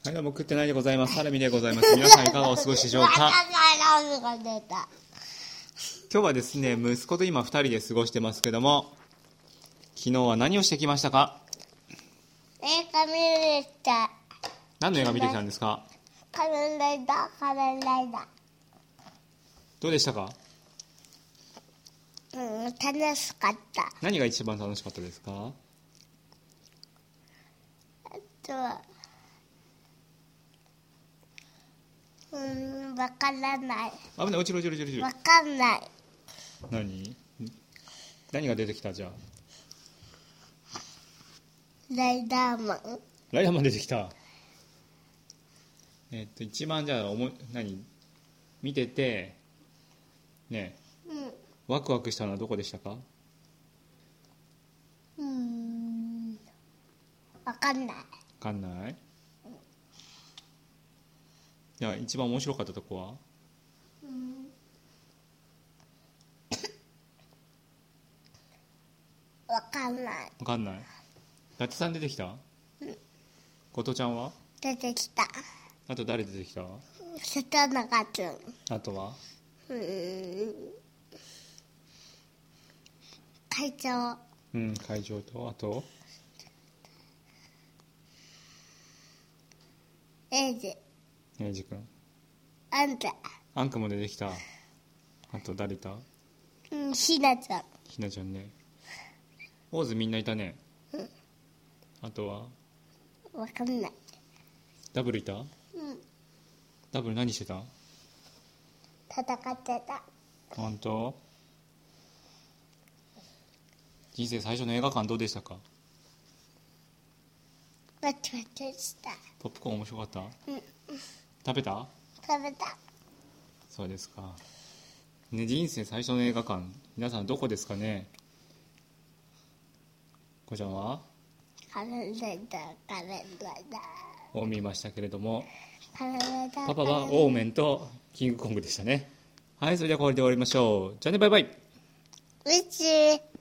はい、どうも食ってないでございます。ハラミでございます。皆さんいかがお過ごしでしょうか。 が出た。 今日はですね、息子と今2人で過ごしてますけども、昨日は何をしてきましたか？ 映画見に行った。 何の映画見てきたんですか？ 仮面ライダー、仮面ライダー。 どうでしたか？ 楽しかった。 何が一番楽しかったですか？ わからない。 危ない、落ちる落ちる落ちる。 わかんない。 何が出てきた？じゃあライダーマン。 ライダーマン出てきた。一番じゃあ見ててね、ワクワクしたのはどこでしたか？ わかんない。 わかんない。じゃあ一番面白かったとこは？ わかんない。 わかんない。伊達さん出てきた？後藤ちゃんは？ 出てきた。 あと誰出てきた？ 瀬戸中君。 あとは？ 会長。 会長と、あと？ エイジ。 エイジ君。 あんた。 アンクも出てきた。あと誰いた？ ひなちゃん。 ひなちゃんね。オーズみんないたね。あとは？ わかんない。 ダブルいた？ダブル何してた？ 戦ってた。 本当？人生最初の映画館どうでしたか？ わちわちした。 ポップコーン面白かった？食べた？ 食べた。 そうですか。ね、人生最初の映画館、皆さんどこですかね？こうちゃんは？ 仮面ライダー、仮面ライダー。 を見ましたけれども、 仮面ライダー。 パパはオーメンとキングコングでしたね。はい、それではこれで終わりましょう。じゃあね、バイバイ。 うち。